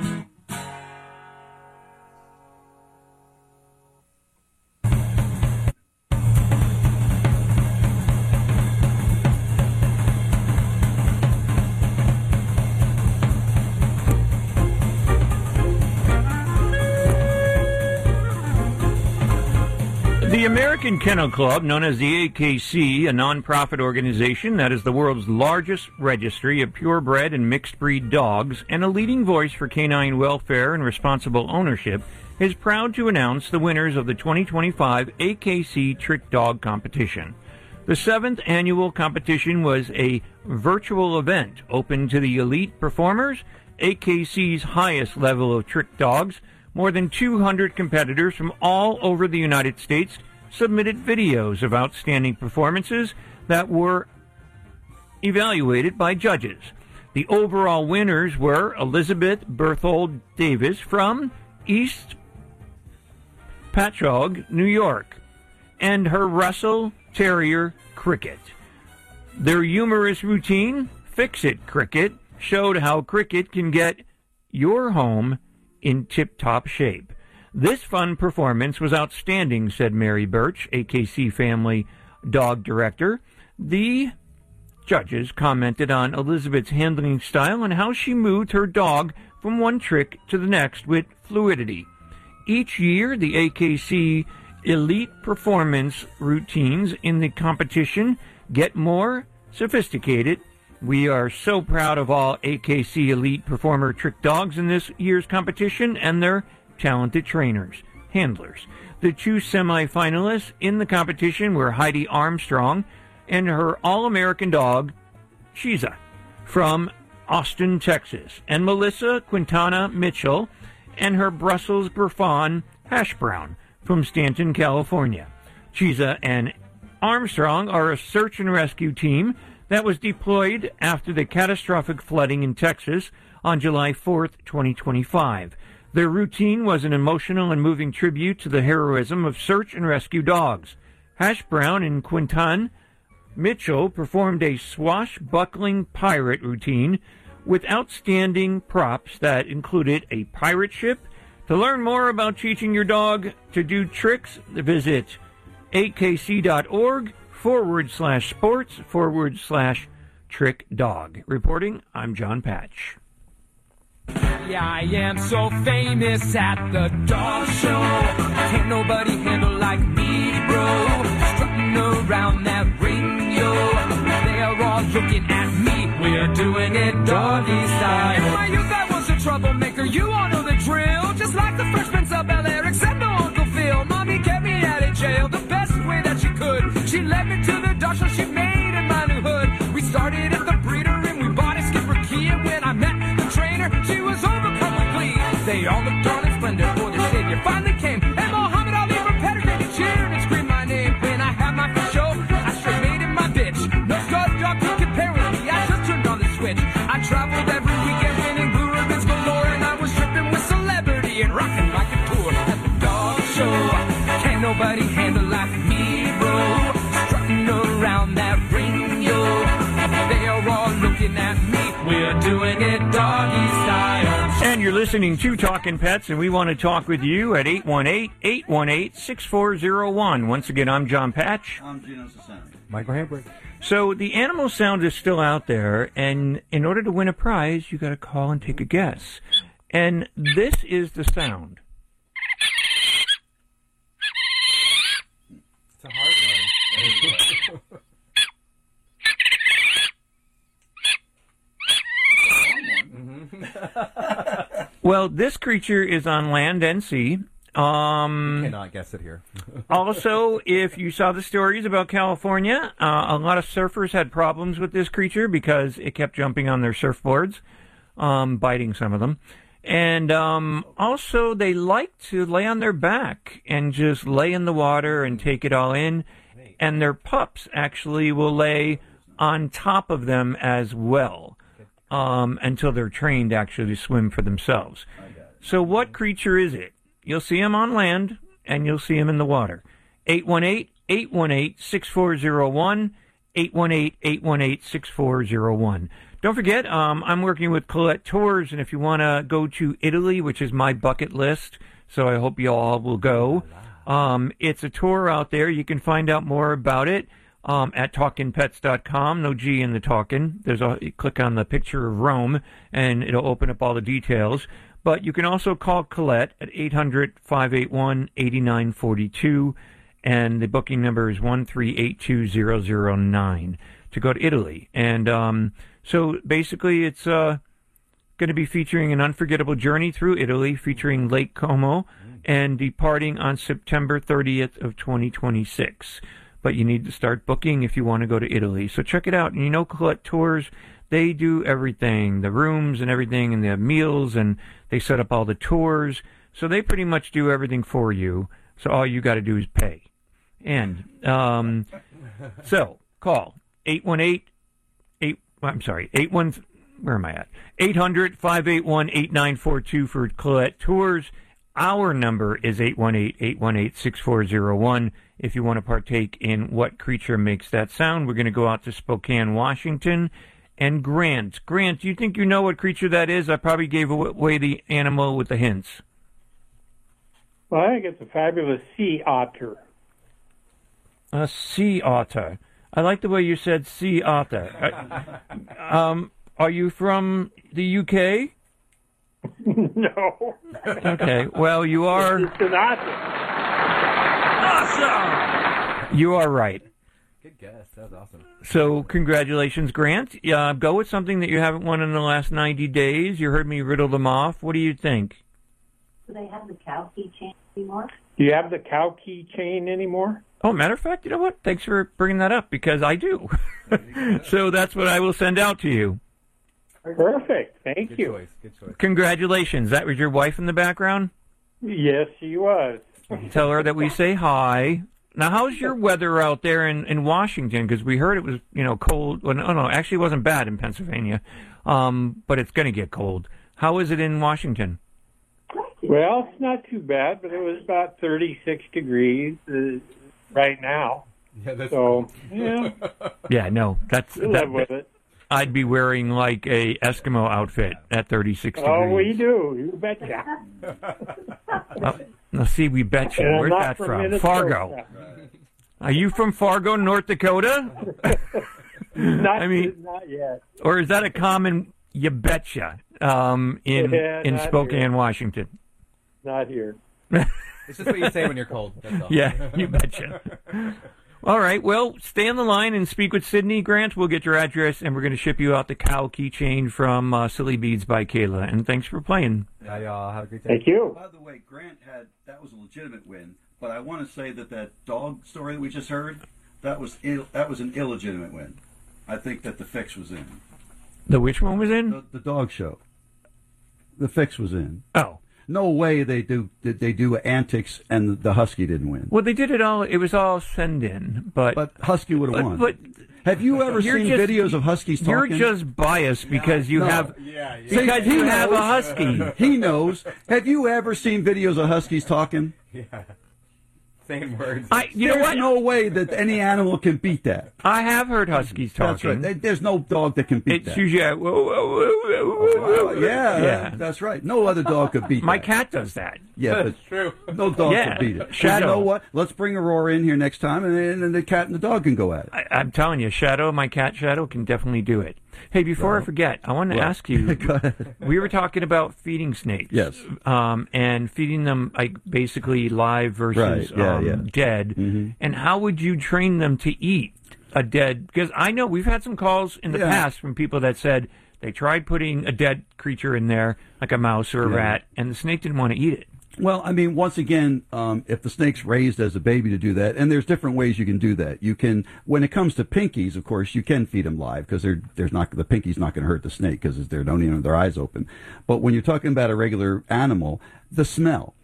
Speaker 6: The American Kennel Club, known as the A K C, a non-profit organization that is the world's largest registry of purebred and mixed-breed dogs and a leading voice for canine welfare and responsible ownership, is proud to announce the winners of the twenty twenty-five A K C Trick Dog Competition. The seventh annual competition was a virtual event open to the elite performers, A K C's highest level of trick dogs. More than two hundred competitors from all over the United States submitted videos of outstanding performances that were evaluated by judges. The overall winners were Elizabeth Berthold Davis from East Patchogue, New York, and her Russell Terrier Cricket. Their humorous routine, Fix It Cricket, showed how Cricket can get your home in tip-top shape. This fun performance was outstanding, said Mary Birch, A K C Family Dog Director. The judges commented on Elizabeth's handling style and how she moved her dog from one trick to the next with fluidity. Each year, the A K C elite performance routines in the competition get more sophisticated. We are so proud of all A K C elite performer trick dogs in this year's competition and their talented trainers, handlers. The two semifinalists in the competition were Heidi Armstrong and her All-American dog, Shiza, from Austin, Texas, and Melissa Quintana Mitchell and her Brussels Griffon Hash Brown from Stanton, California. Shiza and Armstrong are a search and rescue team that was deployed after the catastrophic flooding in Texas on July fourth, twenty twenty-five. Their routine was an emotional and moving tribute to the heroism of search and rescue dogs. Hash Brown and Quintan Mitchell performed a swashbuckling pirate routine with outstanding props that included a pirate ship. To learn more about teaching your dog to do tricks, visit akc.org forward slash sports forward slash trick dog. Reporting, I'm John Patch.
Speaker 18: Yeah, I am so famous at the dog show. Can't nobody handle like me, bro. Strutting around that ring, yo. They are all looking at me. We're doing it doggy style. In my youth, I was a troublemaker. You all know the drill. Just like the Fresh Prince of Bel-Air, except no Uncle Phil. Mommy kept me out of jail the best way that she could. She led me to the dog show she made in my new hood. We started at the breeder and we bought a Skipper Key. And when I met the trainer, she was overcome with glee. They all looked on in splendor for the savior finally came. And Muhammad Ali from Pedigree cheered and screamed my name. When I had my first show, I straight made it my bitch. No stud dog could compare with me. I just turned on the switch. I traveled every weekend winning blue ribbons galore. And I was tripping with celebrity and rocking like a tour at the dog show. Can't nobody handle like me, bro. Strutting around that ring, yo. They are all looking at me. We're doing it doggy style.
Speaker 6: And you're listening to Talkin' Pets, and we want to talk with you at eight one eight, eight one eight, six four zero one. Once again, I'm John Patch.
Speaker 8: I'm Gino Sassani.
Speaker 13: Michael Hambrick.
Speaker 6: So the animal sound is still out there, and in order to win a prize, you got to call and take a guess. And this is the sound.
Speaker 13: It's a hard one.
Speaker 6: Well, this creature is on land and sea. Um,
Speaker 13: you cannot guess it here.
Speaker 6: Also, if you saw the stories about California, uh, a lot of surfers had problems with this creature because it kept jumping on their surfboards, um, biting some of them. And um, also, they like to lay on their back and just lay in the water and take it all in. And their pups actually will lay on top of them as well. Um, until they're trained to actually swim for themselves. So what creature is it? You'll see him on land, and you'll see him in the water. eight one eight, eight one eight, six four zero one, eight one eight, eight one eight, six four zero one. Don't forget, um, I'm working with Colette Tours, and if you want to go to Italy, which is my bucket list, so I hope you all will go. Um, it's a tour out there. You can find out more about it. Um, at talkin pets dot com, no G in the talkin'. There's a you click on the picture of Rome, and it'll open up all the details. But you can also call Colette at eight hundred, five eight one, eight nine four two, and the booking number is one three eight two zero zero nine to go to Italy. And um, so basically, it's uh, going to be featuring an unforgettable journey through Italy, featuring Lake Como, and departing on September thirtieth of twenty twenty-six. But you need to start booking if you want to go to Italy. So check it out. And you know, Colette Tours, they do everything, the rooms and everything, and they have meals, and they set up all the tours. So they pretty much do everything for you. So all you got to do is pay. And um, so call eight one eight, eight, I'm sorry, eight one, where am I at? eight hundred, five eight one, eight nine four two for Colette Tours. Our number is eight one eight, eight one eight, six four zero one. If you want to partake in what creature makes that sound, we're going to go out to Spokane, Washington, and Grant. Grant, do you think you know what creature that is? I probably gave away the animal with the hints.
Speaker 19: Well, I think it's a fabulous sea otter.
Speaker 6: A sea otter. I like the way you said sea otter. Uh, um, are you from the U K?
Speaker 19: No.
Speaker 6: Okay, well, you are...
Speaker 19: It's an otter.
Speaker 6: Awesome! You are right.
Speaker 13: Good guess. That was awesome.
Speaker 6: So, congratulations, Grant. Uh, go with something that you haven't won in the last ninety days. You heard me riddle them off. What do you think?
Speaker 20: Do they have the cow keychain anymore?
Speaker 19: Do you have the cow keychain anymore?
Speaker 6: Oh, matter of fact, you know what? Thanks for bringing that up, because I do. So that's what I will send out to you.
Speaker 19: Perfect. Thank
Speaker 13: Good
Speaker 19: you.
Speaker 13: choice. Good choice.
Speaker 6: Congratulations. That was your wife in the background?
Speaker 19: Yes, she was.
Speaker 6: Tell her that we say hi. Now, how's your weather out there in, in Washington? Because we heard it was, you know, cold. Well, no, no, actually it wasn't bad in Pennsylvania, um, but it's going to get cold. How is it in Washington?
Speaker 19: Well, it's not too bad, but it was about thirty-six degrees uh, right now.
Speaker 13: Yeah, that's
Speaker 19: so, yeah.
Speaker 6: Yeah, no, that's...
Speaker 19: We'll
Speaker 6: that,
Speaker 19: live with it.
Speaker 6: I'd be wearing like a Eskimo outfit at thirty-six degrees.
Speaker 19: Oh, we do. You betcha.
Speaker 6: Oh, now, see, we bet you.
Speaker 19: And I'm
Speaker 6: Where's
Speaker 19: not
Speaker 6: that
Speaker 19: from
Speaker 6: from?
Speaker 19: Minnesota.
Speaker 6: Fargo. Are you from Fargo, North Dakota?
Speaker 19: Not,
Speaker 6: I mean,
Speaker 19: not yet.
Speaker 6: or is that a common you betcha um, in
Speaker 19: Yeah,
Speaker 6: in
Speaker 19: not
Speaker 6: Spokane,
Speaker 19: here.
Speaker 6: Washington?
Speaker 19: Not here.
Speaker 13: It's just what you say when you're cold. That's all.
Speaker 6: Yeah, you betcha. All right, well, stay on the line and speak with Sydney. Grant, we'll get your address, and we're going to ship you out the cow keychain from uh, Silly Beads by Kayla. And thanks for playing.
Speaker 13: Bye, y'all. Have a great day.
Speaker 19: Thank you.
Speaker 8: By the way, Grant had, that was a legitimate win, but I want to say that that dog story that we just heard, that was Ill, that was an illegitimate win. I think that the fix was in.
Speaker 6: The which one was in?
Speaker 8: The, the dog show. The fix was in.
Speaker 6: Oh.
Speaker 8: No way they do that they do antics and the Husky didn't win.
Speaker 6: Well, they did it all. It was all send in, but
Speaker 8: But Husky would have
Speaker 6: but,
Speaker 8: won.
Speaker 6: But
Speaker 8: have you ever
Speaker 6: you're
Speaker 8: seen
Speaker 6: just-
Speaker 8: videos of Huskies talking?
Speaker 6: You're just biased because you
Speaker 8: No.
Speaker 6: have
Speaker 8: Yeah, yeah.
Speaker 6: because
Speaker 8: See,
Speaker 6: you
Speaker 8: he
Speaker 6: have a
Speaker 8: knows.
Speaker 6: husky.
Speaker 8: He knows. Have you ever seen videos of Huskies talking?
Speaker 13: Yeah. Same words.
Speaker 6: I, you know
Speaker 8: There's
Speaker 6: what?
Speaker 8: no way that any animal can beat that.
Speaker 6: I have heard huskies talking.
Speaker 8: That's right. There- There's no dog that can beat
Speaker 6: It's
Speaker 8: that.
Speaker 6: usually a, whoa, whoa, whoa, whoa, whoa, whoa.
Speaker 8: yeah,
Speaker 6: yeah.
Speaker 8: that's right. No other dog could beat
Speaker 6: My
Speaker 8: that.
Speaker 6: cat does that.
Speaker 8: Yeah,
Speaker 13: That's true.
Speaker 8: but no dog
Speaker 6: Yeah.
Speaker 8: could beat it.
Speaker 6: Shadow.
Speaker 8: You know what? Let's bring Aurora in here next time, and then and the cat and the dog can go at it.
Speaker 6: I, I'm telling you, Shadow, my cat Shadow, can definitely do it. Hey, before
Speaker 8: Well,
Speaker 6: I forget, I want to
Speaker 8: well,
Speaker 6: ask you.
Speaker 8: go ahead.
Speaker 6: We were talking about feeding snakes.
Speaker 8: Yes.
Speaker 6: Um, and feeding them like basically live versus
Speaker 8: Right, yeah,
Speaker 6: um,
Speaker 8: yeah.
Speaker 6: dead.
Speaker 8: Mhm.
Speaker 6: And how would you train them to eat a dead? Because I know we've had some calls in the
Speaker 8: Yeah.
Speaker 6: past from people that said they tried putting a dead creature in there, like a mouse or a
Speaker 8: Yeah.
Speaker 6: rat, and the snake didn't want to eat it.
Speaker 8: Well, I mean, once again, um, if the snake's raised as a baby to do that, and there's different ways you can do that. You can, when it comes to pinkies, of course, you can feed them live because they're there's not the pinky's not going to hurt the snake because they don't even have their eyes open. But when you're talking about a regular animal, the smell.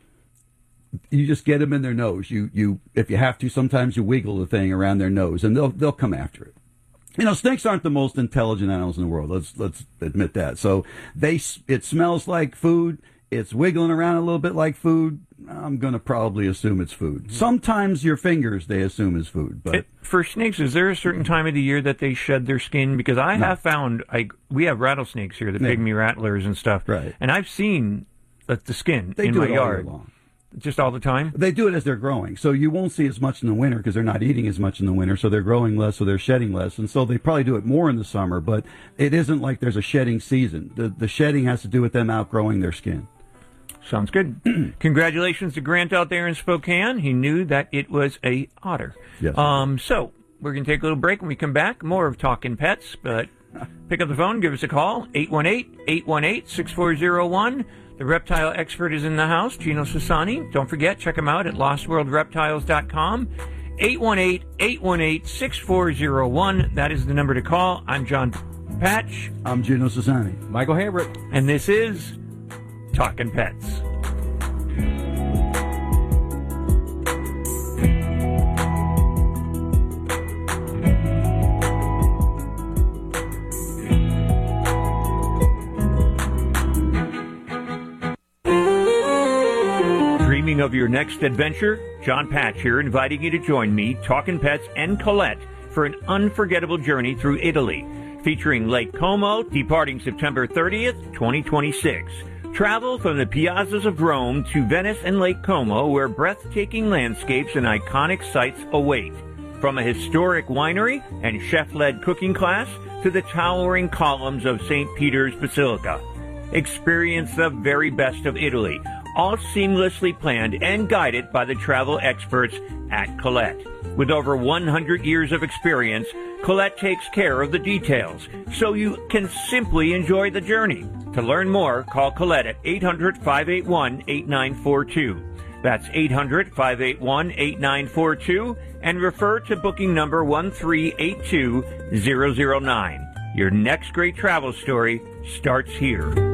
Speaker 8: You just get them in their nose. You you if you have to, sometimes you wiggle the thing around their nose, and they'll they'll come after it. You know, snakes aren't the most intelligent animals in the world. Let's let's admit that. So they s- it smells like food. It's wiggling around a little bit like food. I'm going to probably assume it's food. Sometimes your fingers they assume is food, but
Speaker 6: It- for snakes, is there a certain time of the year that they shed their skin? Because I
Speaker 8: No.
Speaker 6: have found, like, we have rattlesnakes here, the
Speaker 8: Yeah.
Speaker 6: pygmy rattlers and stuff,
Speaker 8: Right.
Speaker 6: and I've seen the, the skin
Speaker 8: they
Speaker 6: in
Speaker 8: do
Speaker 6: my
Speaker 8: it all year
Speaker 6: yard,
Speaker 8: long.
Speaker 6: just all the time.
Speaker 8: They do it as they're growing, so you won't see as much in the winter because they're not eating as much in the winter, so they're growing less, so they're shedding less, and so they probably do it more in the summer. But it isn't like there's a shedding season. The the shedding has to do with them outgrowing their skin.
Speaker 6: Sounds good. Congratulations to Grant out there in Spokane. He knew that it was a otter.
Speaker 8: Yes.
Speaker 6: Um. So we're gonna take a little break. When we come back, more of Talking Pets. But pick up the phone, give us a call, eight one eight, eight one eight, six four zero one. The reptile expert is in the house, Gino Sassani. Don't forget, check him out at lost world reptiles dot com. eight one eight, eight one eight, six four zero one. That is the number to call. I'm John Patch.
Speaker 8: I'm Gino Sassani.
Speaker 13: Michael Hambrick.
Speaker 6: And this is Talking Pets. Dreaming of your next adventure? John Patch here, inviting you to join me, Talkin' Pets, and Colette for an unforgettable journey through Italy. featuring Lake Como, departing September thirtieth, twenty twenty-six. Travel from the piazzas of Rome to Venice and Lake Como, where breathtaking landscapes and iconic sights await. From a historic winery and chef-led cooking class to the towering columns of Saint Peter's Basilica. Experience the very best of Italy, all seamlessly planned and guided by the travel experts at Colette. With over one hundred years of experience, Colette takes care of the details, so you can simply enjoy the journey. To learn more, call Colette at eight hundred, five eight one, eight nine four two. That's eight hundred, five eight one, eight nine four two, and refer to booking number one three eight two zero zero nine. Your next great travel story starts here.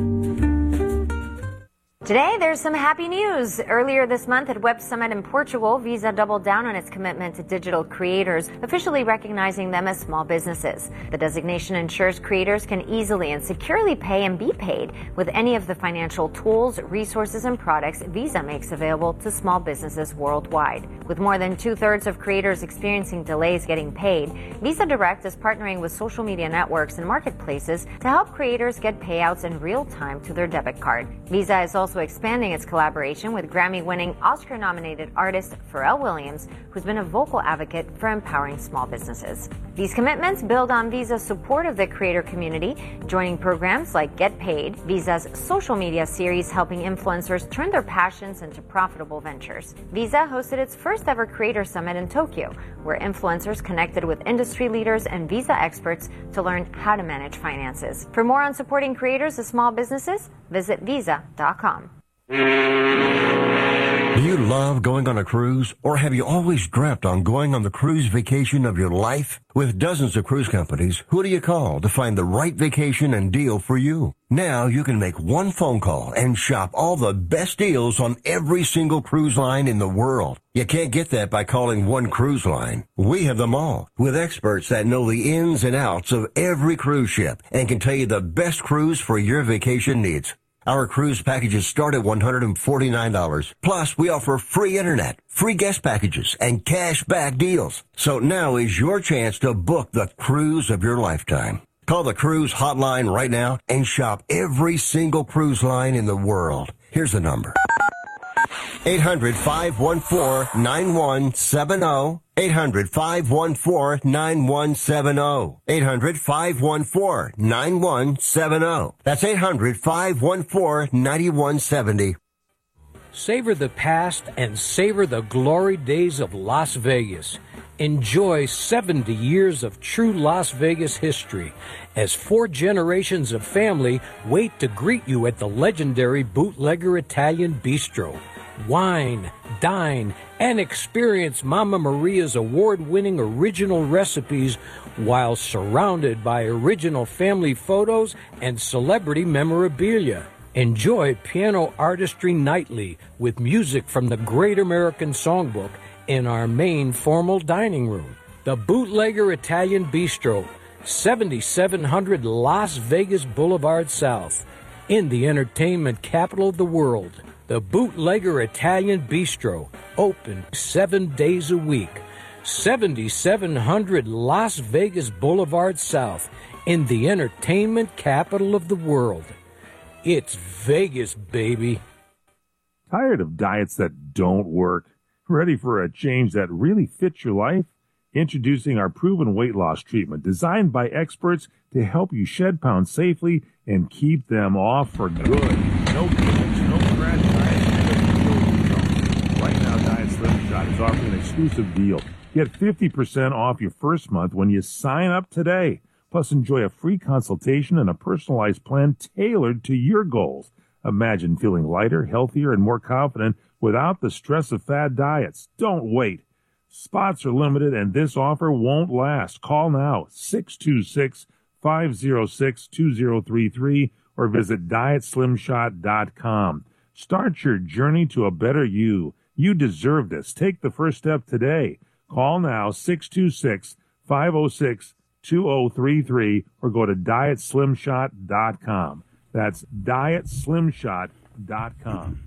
Speaker 21: Today, there's some happy news. Earlier this month at Web Summit in Portugal, Visa doubled down on its commitment to digital creators, officially recognizing them as small businesses. The designation ensures creators can easily and securely pay and be paid with any of the financial tools, resources, and products Visa makes available to small businesses worldwide. With more than two-thirds of creators experiencing delays getting paid, Visa Direct is partnering with social media networks and marketplaces to help creators get payouts in real time to their debit card. Visa is also expanding its collaboration with Grammy-winning, Oscar-nominated artist Pharrell Williams, who's been a vocal advocate for empowering small businesses. These commitments build on Visa's support of the creator community, joining programs like Get Paid, Visa's social media series helping influencers turn their passions into profitable ventures. Visa hosted its first ever Creator Summit in Tokyo, where influencers connected with industry leaders and Visa experts to learn how to manage finances. For more on supporting creators and small businesses, visit visa dot com.
Speaker 12: Do you love going on a cruise, or have you always dreamt on going on the cruise vacation of your life? With dozens of cruise companies, who do you call to find the right vacation and deal for you? Now you can make one phone call and shop all the best deals on every single cruise line in the world. You can't get that by calling one cruise line. We have them all, with experts that know the ins and outs of every cruise ship and can tell you the best cruise for your vacation needs. Our cruise packages start at one hundred forty-nine dollars. Plus, we offer free internet, free guest packages, and cash back deals. So now is your chance to book the cruise of your lifetime. Call the cruise hotline right now and shop every single cruise line in the world. Here's the number. eight hundred, five one four, nine one seven zero. eight hundred, five one four, nine one seven zero. eight hundred, five one four, nine one seven zero. That's eight hundred, five one four, nine one seven zero.
Speaker 22: Savor the past and savor the glory days of Las Vegas. Enjoy seventy years of true Las Vegas history as four generations of family wait to greet you at the legendary Bootlegger Italian Bistro. Wine, dine, and experience Mama Maria's award-winning original recipes while surrounded by original family photos and celebrity memorabilia. Enjoy piano artistry nightly with music from the Great American Songbook in our main formal dining room. The Bootlegger Italian Bistro, seventy-seven hundred Las Vegas Boulevard South, in the entertainment capital of the world. The Bootlegger Italian Bistro, open seven days a week. seventy-seven hundred Las Vegas Boulevard South, in the entertainment capital of the world. It's Vegas, baby.
Speaker 23: Tired of diets that don't work? Ready for a change that really fits your life? Introducing our proven weight loss treatment designed by experts to help you shed pounds safely and keep them off for good. No gimmicks, no scratch diet. Right now, Diet Slim Shot is offering an exclusive deal. Get fifty percent off your first month when you sign up today. Plus, enjoy a free consultation and a personalized plan tailored to your goals. Imagine feeling lighter, healthier, and more confident without the stress of fad diets. Don't wait. Spots are limited, and this offer won't last. Call now, six two six, five zero six, two zero three three, or visit diet slim shot dot com. Start your journey to a better you. You deserve this. Take the first step today. Call now, six two six, five zero six, two zero three three, or go to diet slim shot dot com. That's diet slim shot dot com.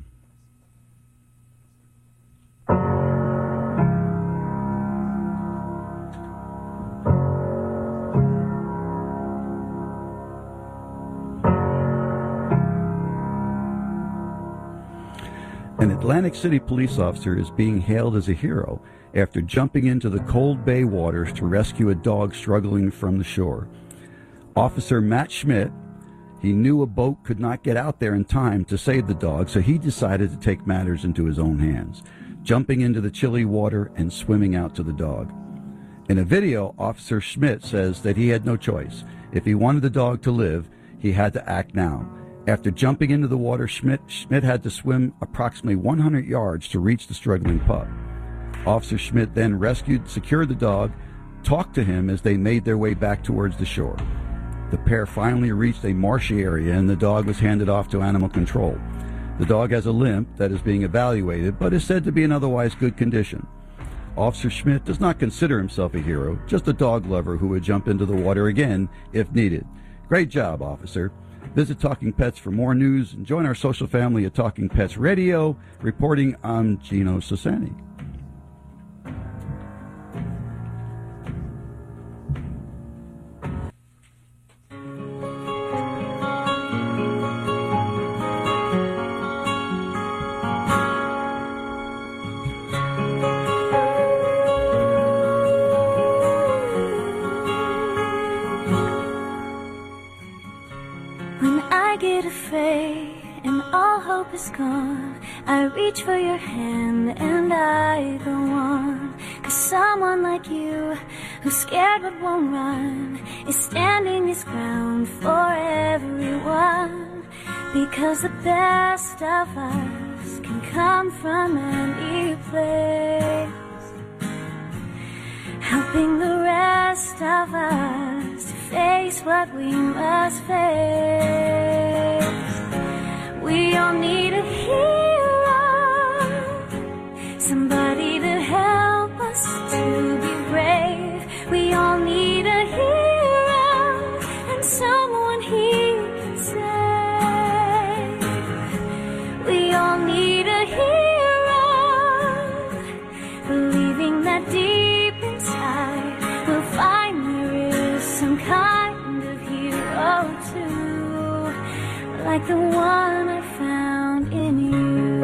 Speaker 8: An Atlantic City police officer is being hailed as a hero after jumping into the cold bay waters to rescue a dog struggling from the shore. Officer Matt Schmidt, he knew a boat could not get out there in time to save the dog, so he decided to take matters into his own hands, jumping into the chilly water and swimming out to the dog. In a video, Officer Schmidt says that he had no choice. If he wanted the dog to live, he had to act now. After jumping into the water, Schmidt, Schmidt had to swim approximately one hundred yards to reach the struggling pup. Officer Schmidt then rescued, secured the dog, talked to him as they made their way back towards the shore. The pair finally reached a marshy area and the dog was handed off to animal control. The dog has a limp that is being evaluated, but is said to be in otherwise good condition. Officer Schmidt does not consider himself a hero, just a dog lover who would jump into the water again if needed. Great job, officer. Visit Talking Pets for more news and join our social family at Talking Pets Radio. Reporting, I'm Gino Sassani.
Speaker 1: Is gone. I reach for your hand and I go on. Cause someone like you, who's scared but won't run, is standing his ground for everyone. Because the best of us can come from any place, helping the rest of us to face what we must face. We all need a hero, somebody to help us to be brave. We all need a hero and someone he can save. We all need a hero, believing that deep inside we'll find there is some kind of hero too, like the one I found in you.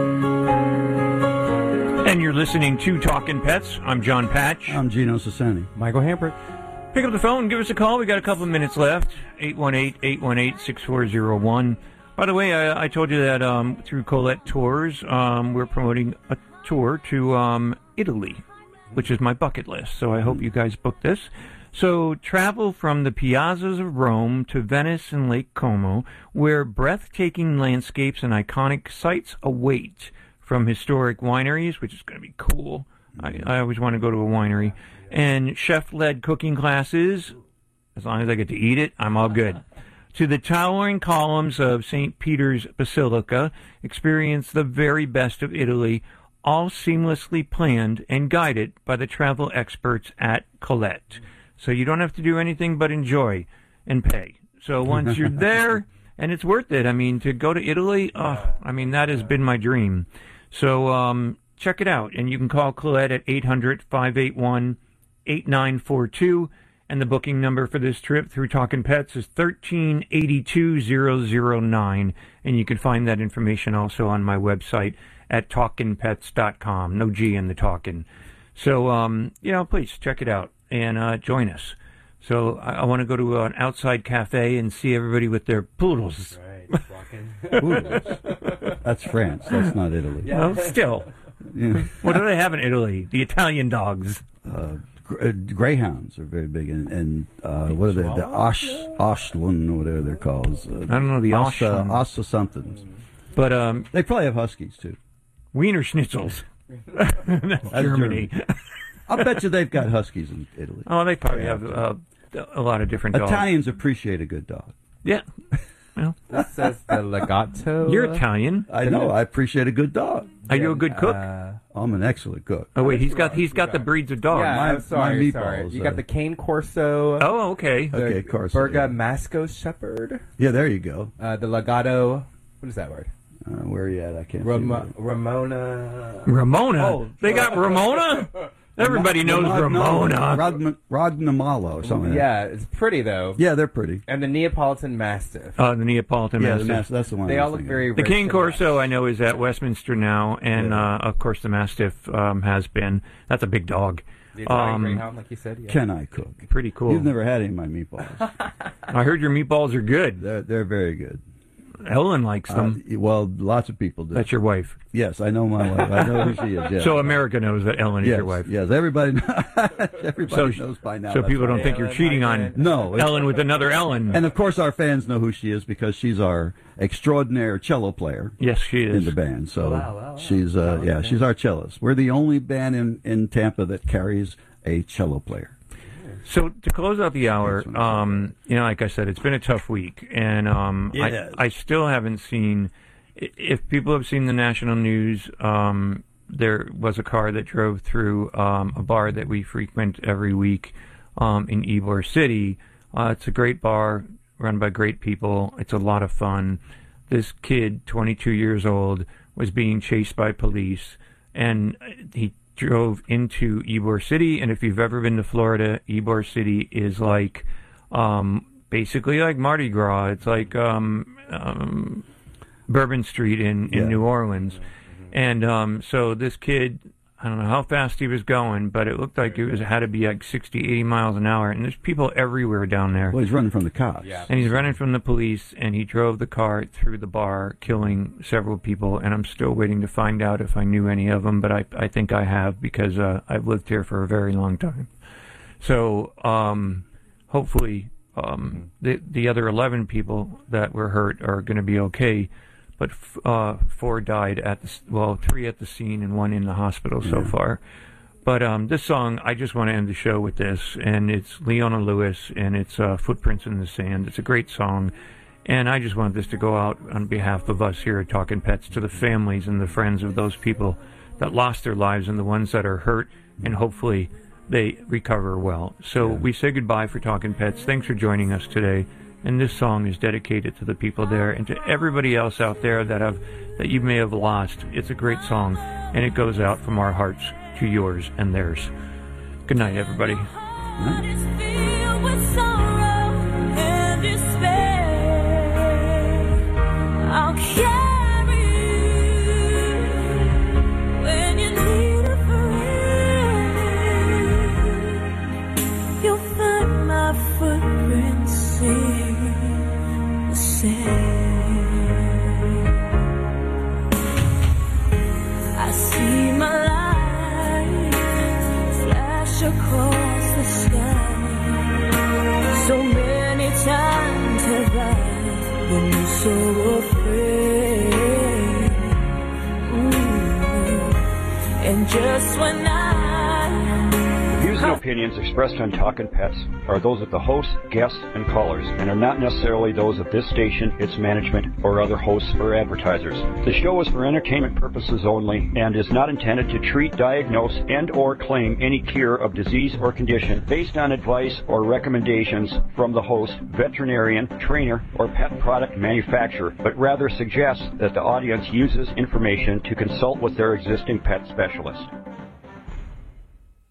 Speaker 6: And you're listening to Talkin' Pets. I'm John Patch.
Speaker 8: I'm Gino Sassani.
Speaker 13: Michael Hampert.
Speaker 6: Pick up the phone, give us a call. We got a couple of minutes left. eight one eight, eight one eight, six four zero one. By the way, I, I told you that um, through Colette Tours, um, we're promoting a tour to um, Italy, which is my bucket list. So I hope you guys book this. So travel from the piazzas of Rome to Venice and Lake Como, where breathtaking landscapes and iconic sights await, from historic wineries, which is going to be cool. I, I always want to go to a winery. And chef-led cooking classes. As long as I get to eat it, I'm all good. To the towering columns of Saint Peter's Basilica, experience the very best of Italy, all seamlessly planned and guided by the travel experts at Colette. So you don't have to do anything but enjoy and pay. So once you're there, and it's worth it. I mean, to go to Italy, oh, I mean, that has been my dream. So um, check it out. And you can call Colette at eight hundred, five eight one, eight nine four two. And the booking number for this trip through Talkin' Pets is one three eight two, zero zero nine. And you can find that information also on my website at talkin pets dot com. No G in the talkin'. So, um, you know, please check it out and uh, join us. So I, I want to go to an outside cafe and see everybody with their poodles.
Speaker 13: Right,
Speaker 8: Poodles? That's France. That's not Italy.
Speaker 6: Yeah. Well, still.
Speaker 8: Yeah.
Speaker 6: What do they have in Italy? The Italian dogs.
Speaker 8: Uh, gr- uh, greyhounds are very big, and, and uh, what are they? The Osh, Oshlund, or whatever they're called. Uh,
Speaker 6: I don't know the
Speaker 8: Ossa,
Speaker 6: Oshlund.
Speaker 8: Ossa somethings.
Speaker 6: But um,
Speaker 8: they probably have huskies too.
Speaker 6: Wiener Schnitzels. That's, That's Germany.
Speaker 8: Germany. I'll bet you they've got huskies in Italy.
Speaker 6: Oh, they probably have uh, a lot of different dogs.
Speaker 8: Italians appreciate a good dog.
Speaker 6: Yeah. Well,
Speaker 13: that says the Legato.
Speaker 6: You're Italian.
Speaker 8: I know. I appreciate a good dog.
Speaker 6: Are you a good cook?
Speaker 13: Uh,
Speaker 8: I'm an excellent cook.
Speaker 6: Oh wait, he's got he's got the breeds of dogs.
Speaker 13: Yeah,
Speaker 8: My-
Speaker 13: I'm sorry,
Speaker 8: my
Speaker 13: sorry.
Speaker 8: meatballs,
Speaker 13: You got
Speaker 8: uh,
Speaker 13: the Cane Corso.
Speaker 6: Oh, okay.
Speaker 13: The
Speaker 8: Okay, Corso,
Speaker 13: Berga
Speaker 8: yeah.
Speaker 13: Masco Shepherd.
Speaker 8: Yeah, there you go.
Speaker 13: Uh, the Legato. What is that word?
Speaker 8: Uh, where are you at? I can't.
Speaker 13: Ramo-
Speaker 8: see
Speaker 13: Ramona.
Speaker 6: Ramona.
Speaker 13: Oh,
Speaker 6: they got Ramona. Everybody knows Ramona.
Speaker 8: Rod, Rodnamala or something.
Speaker 13: Yeah, it's pretty though.
Speaker 8: Yeah, they're pretty.
Speaker 13: And the Neapolitan Mastiff.
Speaker 6: Uh, the Neapolitan
Speaker 8: Yeah, the
Speaker 6: Mastiff.
Speaker 8: Mastiff, that's the one
Speaker 13: They
Speaker 8: I
Speaker 13: all
Speaker 8: was
Speaker 13: look
Speaker 8: thinking.
Speaker 13: very.
Speaker 6: The
Speaker 13: very
Speaker 6: King
Speaker 13: similar.
Speaker 6: Corso, I know, is at Westminster now, and uh, of course the Mastiff um, has been. That's a big dog.
Speaker 13: The Italian
Speaker 6: Um,
Speaker 13: Greyhound, like you said. Yeah.
Speaker 8: Can I cook?
Speaker 6: Pretty cool.
Speaker 8: You've never had any of my meatballs.
Speaker 6: I heard your meatballs are good.
Speaker 8: They're, they're very good.
Speaker 6: Ellen likes them.
Speaker 8: Uh, well, lots of people do.
Speaker 6: That's your wife.
Speaker 8: Yes, I know my wife. I know who she is. Yeah.
Speaker 6: So America knows that Ellen is
Speaker 8: yes,
Speaker 6: your wife.
Speaker 8: Yes, everybody, everybody
Speaker 6: So-
Speaker 8: knows by now.
Speaker 6: so
Speaker 8: that's
Speaker 6: people
Speaker 8: right.
Speaker 6: don't think you're cheating on
Speaker 8: no
Speaker 6: Ellen with another Ellen.
Speaker 8: And of course, our fans know who she is because she's our extraordinary cello player.
Speaker 6: Yes, she is
Speaker 8: in the band. So
Speaker 6: Wow, wow, wow.
Speaker 8: she's uh, yeah, she's our cellist. We're the only band in in Tampa that carries a cello player.
Speaker 6: So to close out the hour, um, you know, like I said, it's been a tough week, and um,
Speaker 8: Yes.
Speaker 6: I, I still haven't seen. i- If people have seen the national news, um, there was a car that drove through um, a bar that we frequent every week um, in Ybor City. Uh, it's a great bar run by great people. It's a lot of fun. This kid, twenty-two years old, was being chased by police, and he drove into Ybor City. And if you've ever been to Florida, Ybor City is like um, basically like Mardi Gras. It's like um, um, Bourbon Street in, in
Speaker 8: Yeah.
Speaker 6: New Orleans. And um, so this kid, I don't know how fast he was going, but it looked like it was had to be like sixty, eighty miles an hour. And there's people everywhere down there.
Speaker 8: Well, he's running from the cops.
Speaker 6: And he's running from the police, and he drove the car through the bar, killing several people. And I'm still waiting to find out if I knew any of them, but I, I think I have because uh, I've lived here for a very long time. So um, hopefully um, the the other eleven people that were hurt are going to be okay. But f- uh, four died at the s- well, three at the scene and one in the hospital so
Speaker 8: Yeah.
Speaker 6: far. But um, this song, I just want to end the show with this, and it's Leona Lewis, and it's uh, Footprints in the Sand. It's a great song, and I just want this to go out on behalf of us here at Talking Pets to the families and the friends of those people that lost their lives and the ones that are hurt, and hopefully they recover well. So we say goodbye for Talking Pets. Thanks for joining us today. And this song is dedicated to the people there and to everybody else out there that have that you may have lost. It's a great song, and it goes out from our hearts to yours and theirs. Good night, everybody.
Speaker 1: Filled with sorrow and despair, I'll carry you when you need a friend. You'll find my footprints in the sand. I see my light flash across the sky. So many times have I been so afraid. Ooh. And just when I
Speaker 3: The views and opinions expressed on Talkin' Pets are those of the hosts, guests, and callers, and are not necessarily those of this station, its management, or other hosts or advertisers. The show is for entertainment purposes only and is not intended to treat, diagnose, and or claim any cure of disease or condition based on advice or recommendations from the host, veterinarian, trainer, or pet product manufacturer, but rather suggests that the audience uses information to consult with their existing pet specialist.